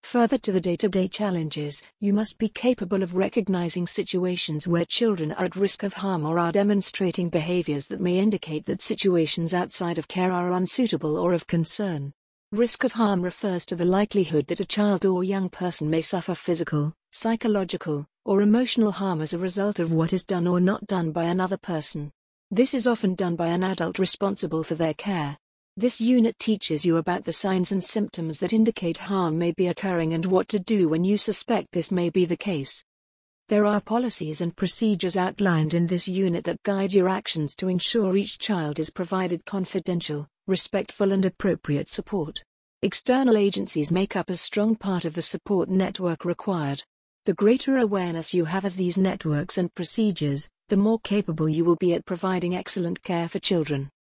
Further to the day-to-day challenges, you must be capable of recognizing situations where children are at risk of harm or are demonstrating behaviors that may indicate that situations outside of care are unsuitable or of concern. Risk of harm refers to the likelihood that a child or young person may suffer physical, psychological, or emotional harm as a result of what is done or not done by another person. This is often done by an adult responsible for their care. This unit teaches you about the signs and symptoms that indicate harm may be occurring and what to do when you suspect this may be the case. There are policies and procedures outlined in this unit that guide your actions to ensure each child is provided confidential, respectful and appropriate support. External agencies make up a strong part of the support network required. The greater awareness you have of these networks and procedures, the more capable you will be at providing excellent care for children.